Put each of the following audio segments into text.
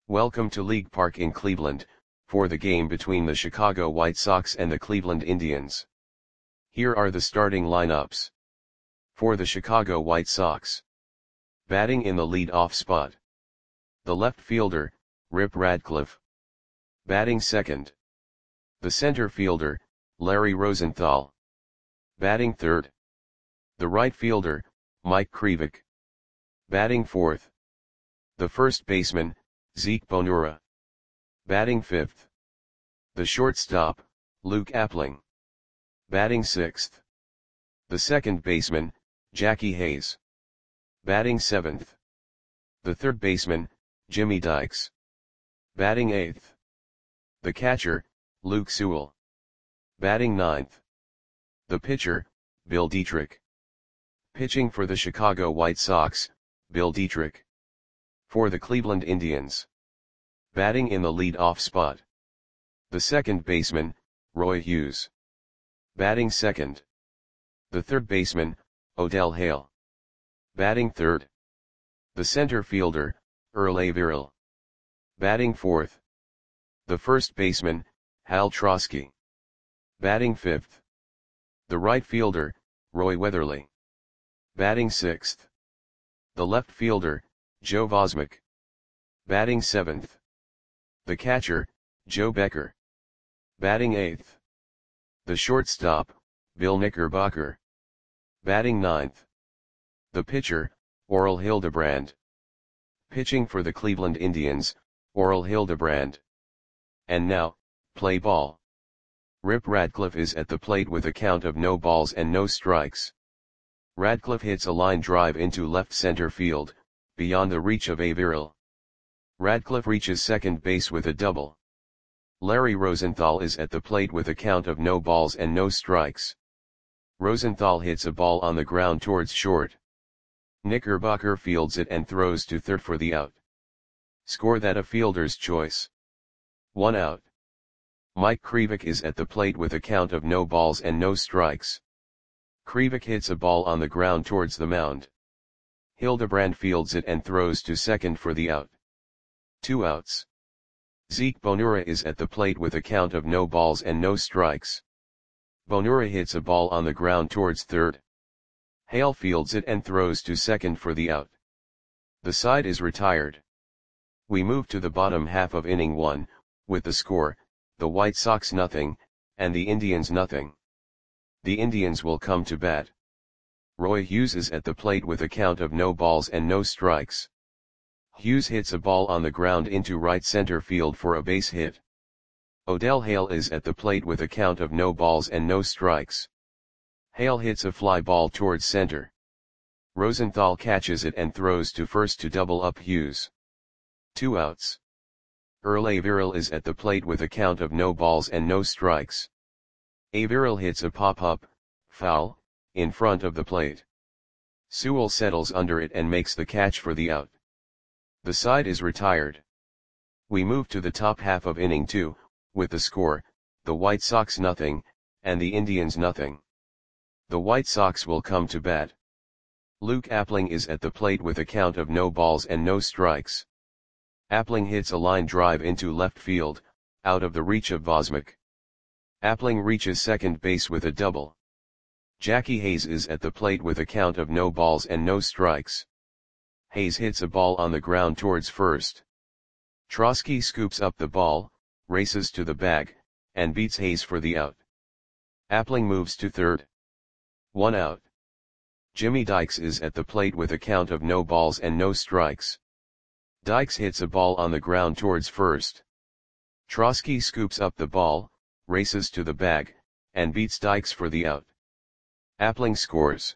Welcome to League Park in Cleveland, for the game between the Chicago White Sox and the Cleveland Indians. Here are the starting lineups. For the Chicago White Sox. Batting in the lead-off spot. The left fielder, Rip Radcliffe. Batting second. The center fielder, Larry Rosenthal. Batting third. The right fielder, Mike Krivik. Batting fourth. The first baseman, Zeke Bonura. Batting fifth. The shortstop, Luke Appling. Batting sixth. The second baseman, Jackie Hayes. Batting seventh. The third baseman, Jimmy Dykes. Batting eighth. The catcher, Luke Sewell. Batting ninth. The pitcher, Bill Dietrich. Pitching for the Chicago White Sox, Bill Dietrich. For the Cleveland Indians. Batting in the lead-off spot. The second baseman, Roy Hughes. Batting second. The third baseman, Odell Hale. Batting third. The center fielder, Earl Averill. Batting fourth. The first baseman, Hal Trosky. Batting fifth. The right fielder, Roy Weatherly. Batting sixth. The left fielder, Joe Vosmick. Batting seventh. The catcher, Joe Becker. Batting eighth. The shortstop, Bill Knickerbocker. Batting ninth. The pitcher, Orel Hildebrand. Pitching for the Cleveland Indians, Orel Hildebrand. And now, play ball. Rip Radcliffe is at the plate with a count of no balls and no strikes. Radcliffe hits a line drive into left center field, beyond the reach of Averill. Radcliffe reaches second base with a double. Larry Rosenthal is at the plate with a count of no balls and no strikes. Rosenthal hits a ball on the ground towards short. Knickerbocker fields it and throws to third for the out. Score that a fielder's choice. 1 out. Mike Krivik is at the plate with a count of no balls and no strikes. Krivik hits a ball on the ground towards the mound. Hildebrand fields it and throws to second for the out. 2 outs. Zeke Bonura is at the plate with a count of no balls and no strikes. Bonura hits a ball on the ground towards third. Hale fields it and throws to second for the out. The side is retired. We move to the bottom half of inning 1, with the score, the White Sox 0, and the Indians 0. The Indians will come to bat. Roy Hughes is at the plate with a count of no balls and no strikes. Hughes hits a ball on the ground into right center field for a base hit. Odell Hale is at the plate with a count of no balls and no strikes. Hale hits a fly ball towards center. Rosenthal catches it and throws to first to double up Hughes. 2 outs. Earl Averill is at the plate with a count of no balls and no strikes. Averill hits a pop-up, foul, in front of the plate. Sewell settles under it and makes the catch for the out. The side is retired. We move to the top half of inning 2, with the score, the White Sox 0, and the Indians 0. The White Sox will come to bat. Luke Appling is at the plate with a count of no balls and no strikes. Appling hits a line drive into left field, out of the reach of Vosmick. Appling reaches second base with a double. Jackie Hayes is at the plate with a count of no balls and no strikes. Hayes hits a ball on the ground towards first. Trosky scoops up the ball, races to the bag, and beats Hayes for the out. Appling moves to third. 1 out. Jimmy Dykes is at the plate with a count of no balls and no strikes. Dykes hits a ball on the ground towards first. Trosky scoops up the ball, races to the bag, and beats Dykes for the out. Appling scores.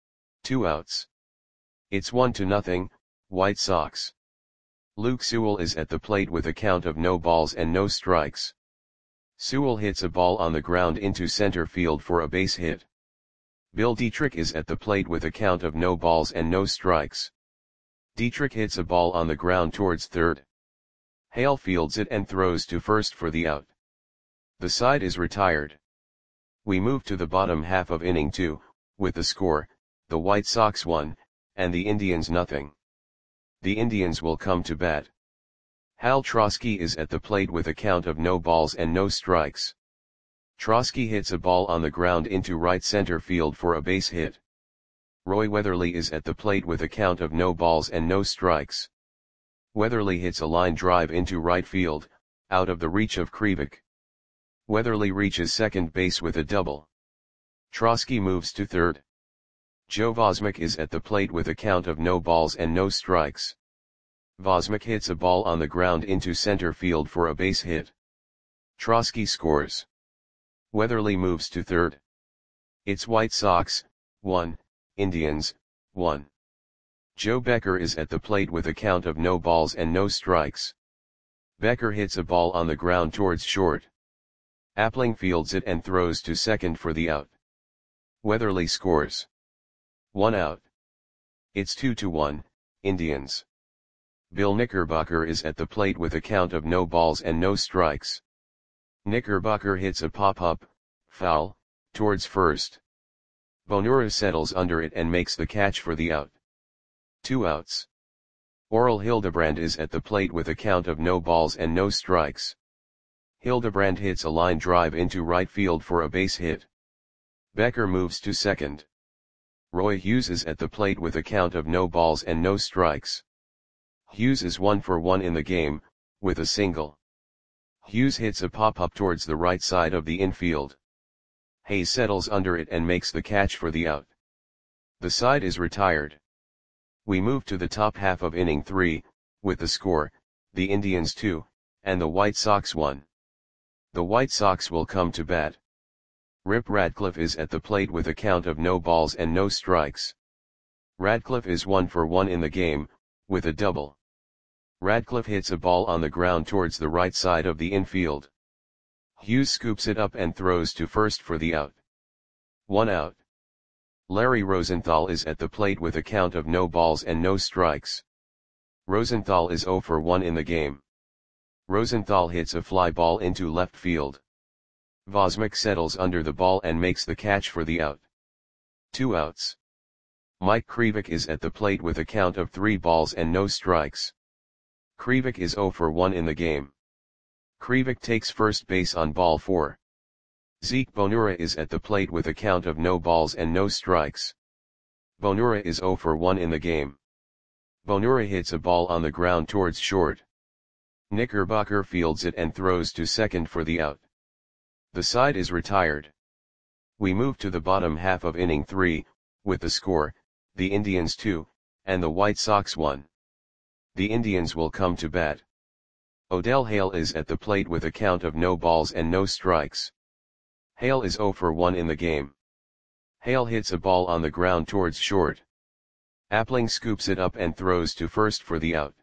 2 outs. It's 1-0, White Sox. Luke Sewell is at the plate with a count of no balls and no strikes. Sewell hits a ball on the ground into center field for a base hit. Bill Dietrich is at the plate with a count of no balls and no strikes. Dietrich hits a ball on the ground towards third. Hale fields it and throws to first for the out. The side is retired. We move to the bottom half of inning 2, with the score, the White Sox 1, and the Indians 0. The Indians will come to bat. Hal Trosky is at the plate with a count of no balls and no strikes. Trosky hits a ball on the ground into right center field for a base hit. Roy Weatherly is at the plate with a count of no balls and no strikes. Weatherly hits a line drive into right field, out of the reach of Krivik. Weatherly reaches second base with a double. Trosky moves to third. Joe Vosmek is at the plate with a count of no balls and no strikes. Vosmek hits a ball on the ground into center field for a base hit. Trosky scores. Weatherly moves to third. It's White Sox, 1, Indians, 1. Joe Becker is at the plate with a count of no balls and no strikes. Becker hits a ball on the ground towards short. Appling fields it and throws to second for the out. Weatherly scores. 1 out. It's 2-1, Indians. Bill Knickerbocker is at the plate with a count of no balls and no strikes. Knickerbocker hits a pop-up, foul, towards first. Bonura settles under it and makes the catch for the out. 2 outs. Orel Hildebrand is at the plate with a count of no balls and no strikes. Hildebrand hits a line drive into right field for a base hit. Becker moves to second. Roy Hughes is at the plate with a count of no balls and no strikes. Hughes is 1 for 1 in the game, with a single. Hughes hits a pop-up towards the right side of the infield. Hayes settles under it and makes the catch for the out. The side is retired. We move to the top half of inning 3, with the score, the Indians 2, and the White Sox 1. The White Sox will come to bat. Rip Radcliffe is at the plate with a count of no balls and no strikes. Radcliffe is 1 for 1 in the game, with a double. Radcliffe hits a ball on the ground towards the right side of the infield. Hughes scoops it up and throws to first for the out. 1 out. Larry Rosenthal is at the plate with a count of no balls and no strikes. Rosenthal is 0 for 1 in the game. Rosenthal hits a fly ball into left field. Vosmek settles under the ball and makes the catch for the out. 2 outs. Mike Krivik is at the plate with a count of 3 balls and no strikes. Krivik is 0 for 1 in the game. Krivik takes first base on ball 4. Zeke Bonura is at the plate with a count of no balls and no strikes. Bonura is 0 for 1 in the game. Bonura hits a ball on the ground towards short. Knickerbocker fields it and throws to second for the out. The side is retired. We move to the bottom half of inning 3, with the score, the Indians 2, and the White Sox 1. The Indians will come to bat. Odell Hale is at the plate with a count of no balls and no strikes. Hale is 0 for 1 in the game. Hale hits a ball on the ground towards short. Appling scoops it up and throws to first for the out.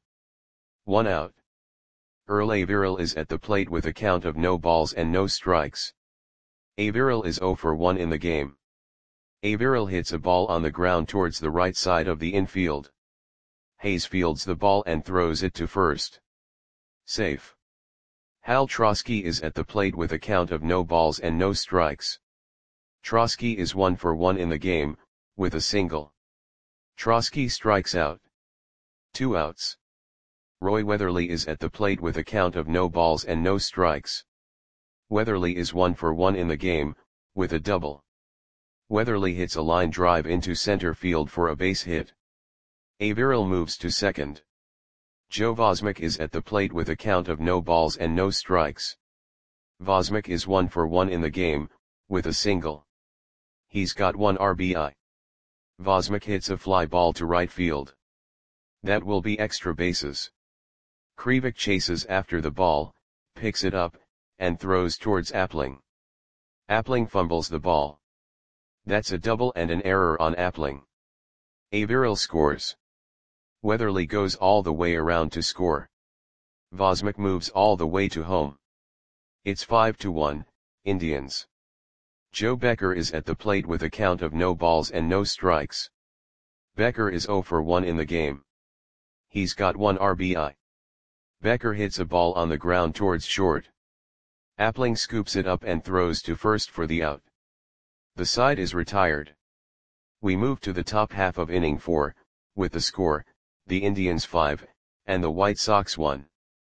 1 out. Earl Averill is at the plate with a count of no balls and no strikes. Averill is 0 for 1 in the game. Averill hits a ball on the ground towards the right side of the infield. Hayes fields the ball and throws it to first. Safe. Hal Trosky is at the plate with a count of no balls and no strikes. Trosky is 1 for 1 in the game, with a single. Trosky strikes out. 2 outs. Roy Weatherly is at the plate with a count of no balls and no strikes. Weatherly is 1 for 1 in the game, with a double. Weatherly hits a line drive into center field for a base hit. Averill moves to second. Joe Vosmek is at the plate with a count of no balls and no strikes. Vosmek is 1 for 1 in the game, with a single. He's got 1 RBI. Vosmek hits a fly ball to right field. That will be extra bases. Krivik chases after the ball, picks it up, and throws towards Appling. Appling fumbles the ball. That's a double and an error on Appling. Averill scores. Weatherly goes all the way around to score. Vosmek moves all the way to home. It's 5-1, Indians. Joe Becker is at the plate with a count of no balls and no strikes. Becker is 0 for 1 in the game. He's got 1 RBI. Becker hits a ball on the ground towards short. Appling scoops it up and throws to first for the out. The side is retired. We move to the top half of inning 4, with the score, the Indians 5, and the White Sox 1.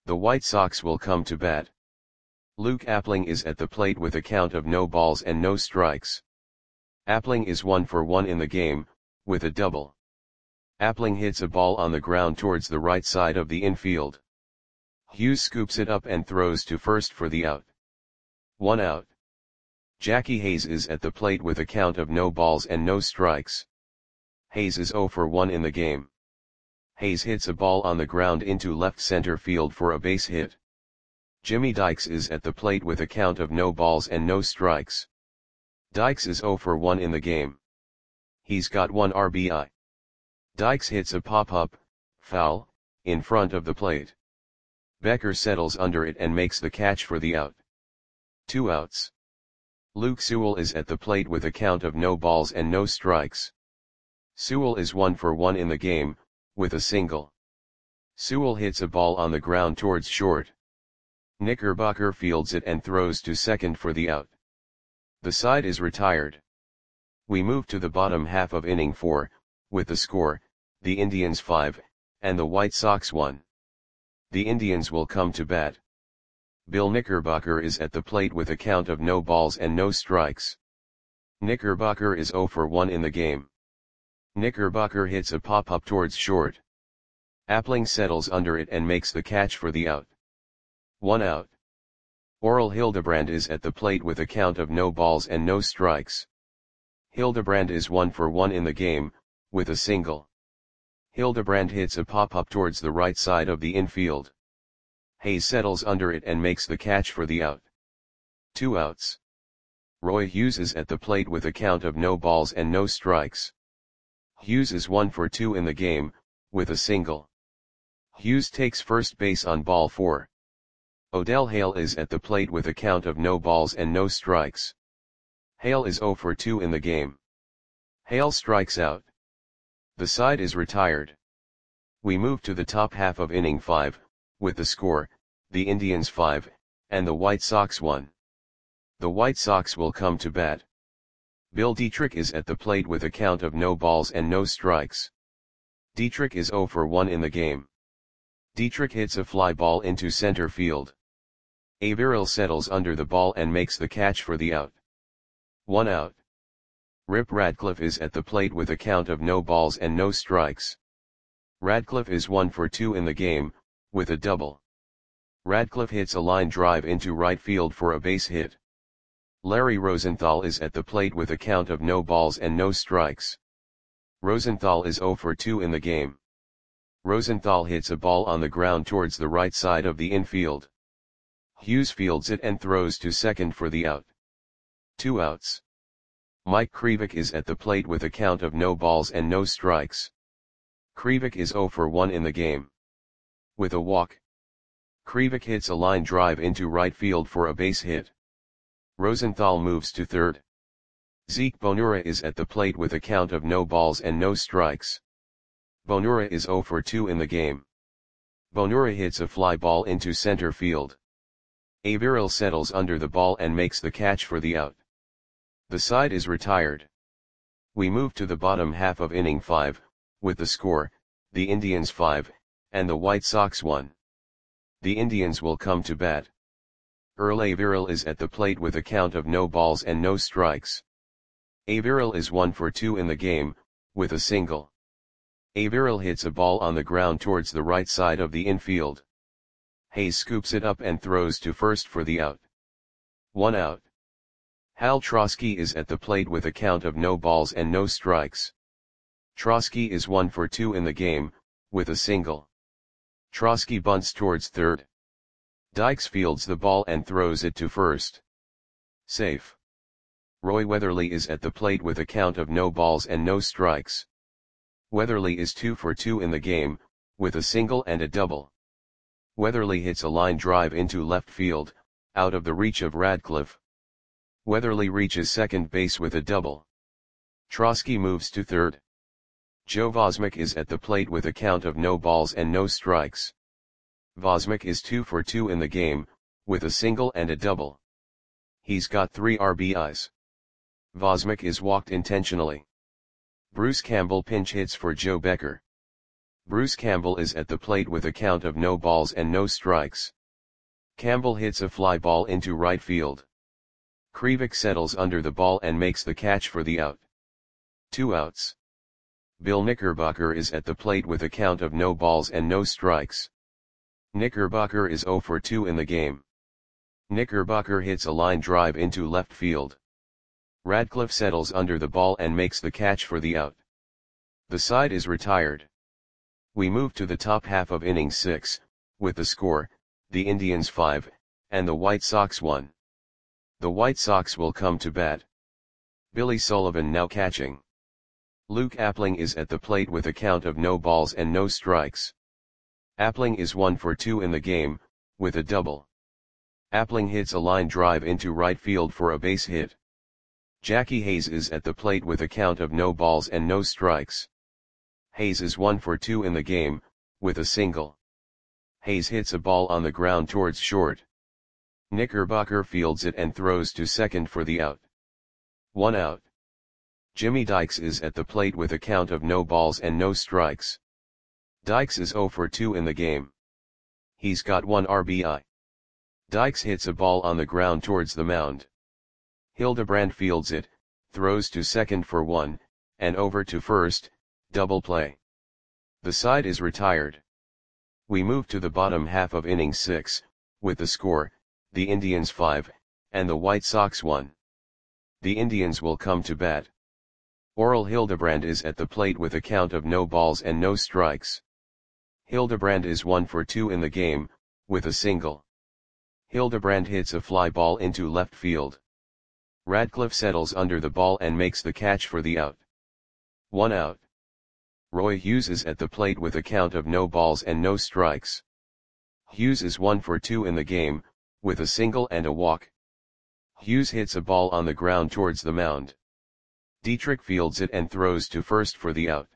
The White Sox will come to bat. Luke Appling is at the plate with a count of no balls and no strikes. Appling is 1 for 1 in the game, with a double. Appling hits a ball on the ground towards the right side of the infield. Hughes scoops it up and throws to first for the out. 1 out. Jackie Hayes is at the plate with a count of no balls and no strikes. Hayes is 0 for 1 in the game. Hayes hits a ball on the ground into left center field for a base hit. Jimmy Dykes is at the plate with a count of no balls and no strikes. Dykes is 0 for 1 in the game. He's got 1 RBI. Dykes hits a pop-up, foul, in front of the plate. Becker settles under it and makes the catch for the out. 2 outs. Luke Sewell is at the plate with a count of no balls and no strikes. Sewell is 1 for 1 in the game, with a single. Sewell hits a ball on the ground towards short. Knickerbocker fields it and throws to second for the out. The side is retired. We move to the bottom half of inning 4, with the score, the Indians 5, and the White Sox 1. The Indians will come to bat. Bill Knickerbocker is at the plate with a count of no balls and no strikes. Knickerbocker is 0 for 1 in the game. Knickerbocker hits a pop-up towards short. Appling settles under it and makes the catch for the out. 1 out. Orel Hildebrand is at the plate with a count of no balls and no strikes. Hildebrand is 1 for 1 in the game, with a single. Hildebrand hits a pop-up towards the right side of the infield. Hayes settles under it and makes the catch for the out. 2 outs. Roy Hughes is at the plate with a count of no balls and no strikes. Hughes is 1 for 2 in the game, with a single. Hughes takes first base on ball 4. Odell Hale is at the plate with a count of no balls and no strikes. Hale is 0 for 2 in the game. Hale strikes out. The side is retired. We move to the top half of inning 5, with the score, the Indians 5, and the White Sox 1. The White Sox will come to bat. Bill Dietrich is at the plate with a count of no balls and no strikes. Dietrich is 0 for 1 in the game. Dietrich hits a fly ball into center field. Averill settles under the ball and makes the catch for the out. 1 out. Rip Radcliffe is at the plate with a count of no balls and no strikes. Radcliffe is 1 for 2 in the game, with a double. Radcliffe hits a line drive into right field for a base hit. Larry Rosenthal is at the plate with a count of no balls and no strikes. Rosenthal is 0 for 2 in the game. Rosenthal hits a ball on the ground towards the right side of the infield. Hughes fields it and throws to second for the out. 2 outs. Mike Krivik is at the plate with a count of no balls and no strikes. Krivik is 0 for 1 in the game. With a walk. Krivik hits a line drive into right field for a base hit. Rosenthal moves to third. Zeke Bonura is at the plate with a count of no balls and no strikes. Bonura is 0 for 2 in the game. Bonura hits a fly ball into center field. Averill settles under the ball and makes the catch for the out. The side is retired. We move to the bottom half of inning 5, with the score, the Indians 5, and the White Sox 1. The Indians will come to bat. Earl Averill is at the plate with a count of no balls and no strikes. Averill is 1 for 2 in the game, with a single. Averill hits a ball on the ground towards the right side of the infield. Hayes scoops it up and throws to first for the out. 1 out. Hal Trosky is at the plate with a count of no balls and no strikes. Trosky is 1 for 2 in the game, with a single. Trosky bunts towards third. Dykes fields the ball and throws it to first. Safe. Roy Weatherly is at the plate with a count of no balls and no strikes. Weatherly is 2 for 2 in the game, with a single and a double. Weatherly hits a line drive into left field, out of the reach of Radcliffe. Weatherly reaches second base with a double. Trosky moves to third. Joe Vosmick is at the plate with a count of no balls and no strikes. Vosmick is 2 for 2 in the game, with a single and a double. He's got 3 RBIs. Vosmick is walked intentionally. Bruce Campbell pinch hits for Joe Becker. Bruce Campbell is at the plate with a count of no balls and no strikes. Campbell hits a fly ball into right field. Krivik settles under the ball and makes the catch for the out. 2 outs. Bill Knickerbocker is at the plate with a count of no balls and no strikes. Knickerbocker is 0 for 2 in the game. Knickerbocker hits a line drive into left field. Radcliffe settles under the ball and makes the catch for the out. The side is retired. We move to the top half of inning 6, with the score, the Indians 5, and the White Sox 1. The White Sox will come to bat. Billy Sullivan now catching. Luke Appling is at the plate with a count of no balls and no strikes. Appling is 1 for 2 in the game, with a double. Appling hits a line drive into right field for a base hit. Jackie Hayes is at the plate with a count of no balls and no strikes. Hayes is 1 for 2 in the game, with a single. Hayes hits a ball on the ground towards short. Knickerbocker fields it and throws to second for the out. 1 out. Jimmy Dykes is at the plate with a count of no balls and no strikes. Dykes is 0 for 2 in the game. He's got 1 RBI. Dykes hits a ball on the ground towards the mound. Hildebrand fields it, throws to second for 1, and over to first, double play. The side is retired. We move to the bottom half of inning 6, with the score, the Indians 5, and the White Sox 1. The Indians will come to bat. Orel Hildebrand is at the plate with a count of no balls and no strikes. Hildebrand is 1 for 2 in the game, with a single. Hildebrand hits a fly ball into left field. Radcliffe settles under the ball and makes the catch for the out. 1 out. Roy Hughes is at the plate with a count of no balls and no strikes. Hughes is 1 for 2 in the game, with a single and a walk. Hughes hits a ball on the ground towards the mound. Dietrich fields it and throws to first for the out.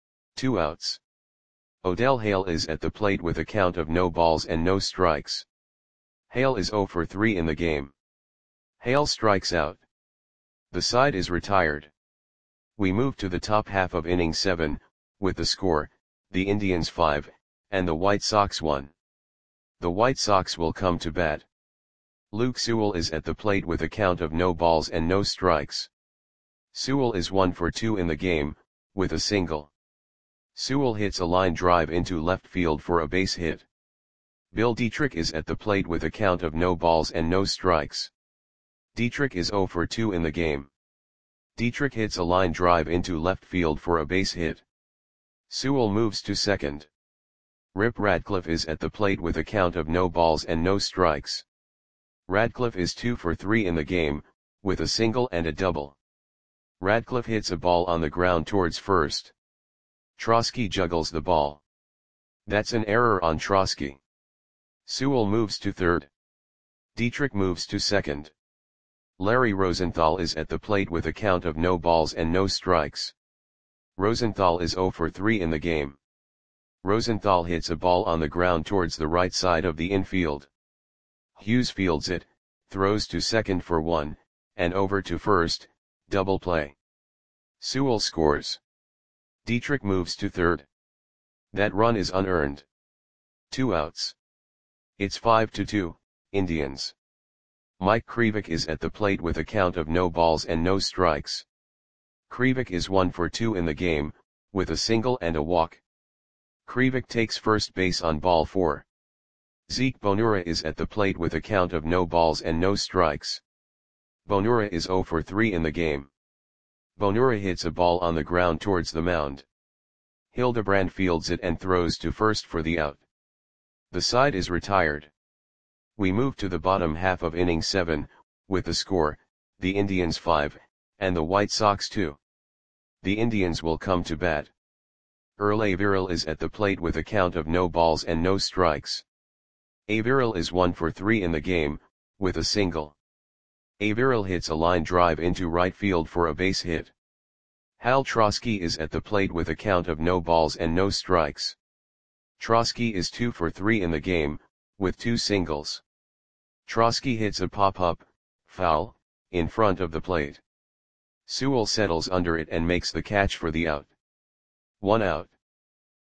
2 outs. Odell Hale is at the plate with a count of no balls and no strikes. Hale is 0 for 3 in the game. Hale strikes out. The side is retired. We move to the top half of inning 7, with the score, the Indians 5, and the White Sox 1. The White Sox will come to bat. Luke Sewell is at the plate with a count of no balls and no strikes. Sewell is 1 for 2 in the game, with a single. Sewell hits a line drive into left field for a base hit. Bill Dietrich is at the plate with a count of no balls and no strikes. Dietrich is 0 for 2 in the game. Dietrich hits a line drive into left field for a base hit. Sewell moves to second. Rip Radcliffe is at the plate with a count of no balls and no strikes. Radcliffe is 2 for 3 in the game, with a single and a double. Radcliffe hits a ball on the ground towards first. Trotsky juggles the ball. That's an error on Trotsky. Sewell moves to third. Dietrich moves to second. Larry Rosenthal is at the plate with a count of no balls and no strikes. Rosenthal is 0 for 3 in the game. Rosenthal hits a ball on the ground towards the right side of the infield. Hughes fields it, throws to second for 1, and over to first, double play. Sewell scores. Dietrich moves to third. That run is unearned. 2 outs. It's 5-2, Indians. Mike Krivik is at the plate with a count of no balls and no strikes. Krivik is 1 for 2 in the game, with a single and a walk. Krivik takes first base on ball 4. Zeke Bonura is at the plate with a count of no balls and no strikes. Bonura is 0 for 3 in the game. Bonura hits a ball on the ground towards the mound. Hildebrand fields it and throws to first for the out. The side is retired. We move to the bottom half of inning 7, with the score, the Indians 5, and the White Sox 2. The Indians will come to bat. Earl Averill is at the plate with a count of no balls and no strikes. Averill is 1 for 3 in the game, with a single. Averill hits a line drive into right field for a base hit. Hal Trotsky is at the plate with a count of no balls and no strikes. Trotsky is 2 for 3 in the game, with 2 singles. Trotsky hits a pop-up, foul, in front of the plate. Sewell settles under it and makes the catch for the out. 1 out.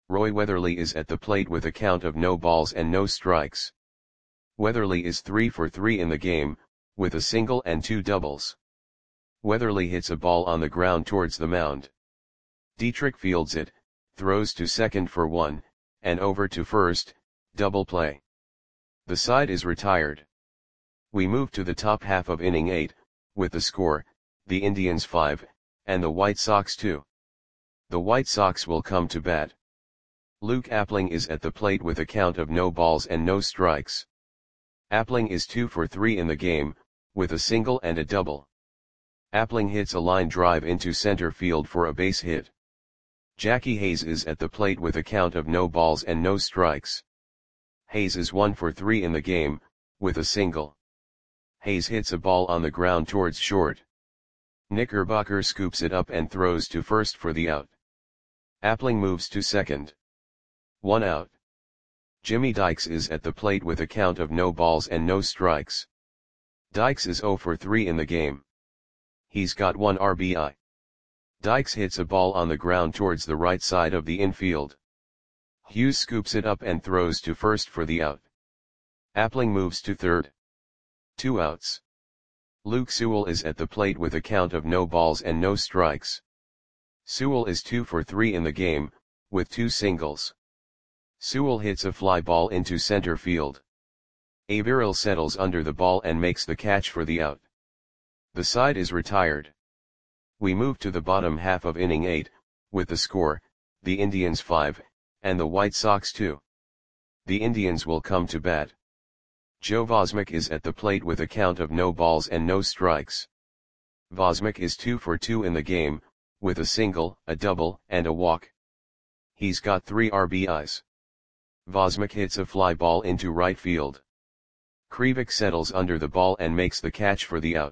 Roy Weatherly is at the plate with a count of no balls and no strikes. Weatherly is 3 for 3 in the game, with a single and 2 doubles. Weatherly hits a ball on the ground towards the mound. Dietrich fields it, throws to second for 1, and over to first, double play. The side is retired. We move to the top half of inning 8, with the score, the Indians 5, and the White Sox 2. The White Sox will come to bat. Luke Appling is at the plate with a count of no balls and no strikes. Appling is 2 for 3 in the game, with a single and a double. Appling hits a line drive into center field for a base hit. Jackie Hayes is at the plate with a count of no balls and no strikes. Hayes is 1 for 3 in the game, with a single. Hayes hits a ball on the ground towards short. Knickerbocker scoops it up and throws to first for the out. Appling moves to second. 1 out. Jimmy Dykes is at the plate with a count of no balls and no strikes. Dykes is 0 for 3 in the game. He's got 1 RBI. Dykes hits a ball on the ground towards the right side of the infield. Hughes scoops it up and throws to first for the out. Appling moves to third. 2 outs. Luke Sewell is at the plate with a count of no balls and no strikes. Sewell is 2 for 3 in the game, with 2 singles. Sewell hits a fly ball into center field. Averill settles under the ball and makes the catch for the out. The side is retired. We move to the bottom half of inning 8, with the score, the Indians 5, and the White Sox 2. The Indians will come to bat. Joe Vosmick is at the plate with a count of no balls and no strikes. Vosmick is 2 for 2 in the game, with a single, a double, and a walk. He's got 3 RBIs. Vosmick hits a fly ball into right field. Krivik settles under the ball and makes the catch for the out.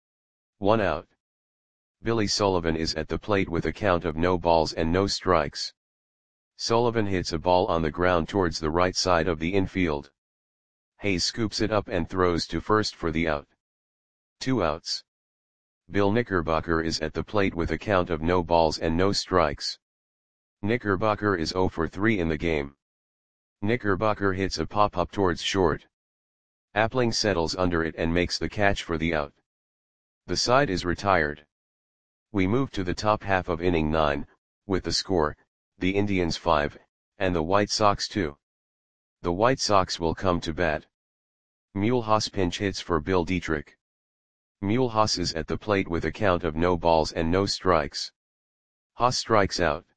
1 out. Billy Sullivan is at the plate with a count of no balls and no strikes. Sullivan hits a ball on the ground towards the right side of the infield. Hayes scoops it up and throws to first for the out. 2 outs. Bill Knickerbocker is at the plate with a count of no balls and no strikes. Knickerbocker is 0 for 3 in the game. Knickerbocker hits a pop-up towards short. Appling settles under it and makes the catch for the out. The side is retired. We move to the top half of inning 9, with the score, the Indians 5, and the White Sox 2. The White Sox will come to bat. Mulhouse pinch hits for Bill Dietrich. Mulhouse is at the plate with a count of no balls and no strikes. Haas strikes out.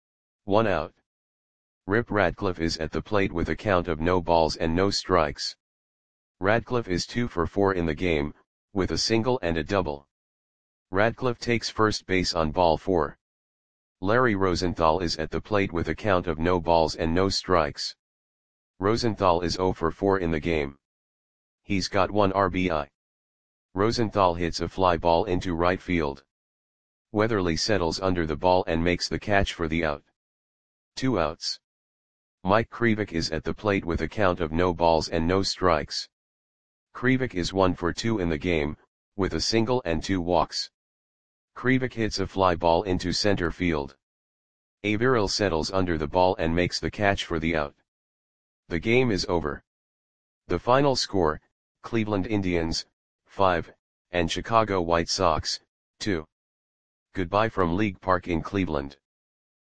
1 out. Rip Radcliffe is at the plate with a count of no balls and no strikes. Radcliffe is 2 for 4 in the game, with a single and a double. Radcliffe takes first base on ball 4. Larry Rosenthal is at the plate with a count of no balls and no strikes. Rosenthal is 0 for 4 in the game. He's got 1 RBI. Rosenthal hits a fly ball into right field. Weatherly settles under the ball and makes the catch for the out. 2 outs. Mike Krivik is at the plate with a count of no balls and no strikes. Krivik is 1 for 2 in the game, with a single and 2 walks. Krivik hits a fly ball into center field. Averill settles under the ball and makes the catch for the out. The game is over. The final score, Cleveland Indians, 5, and Chicago White Sox, 2. Goodbye from League Park in Cleveland.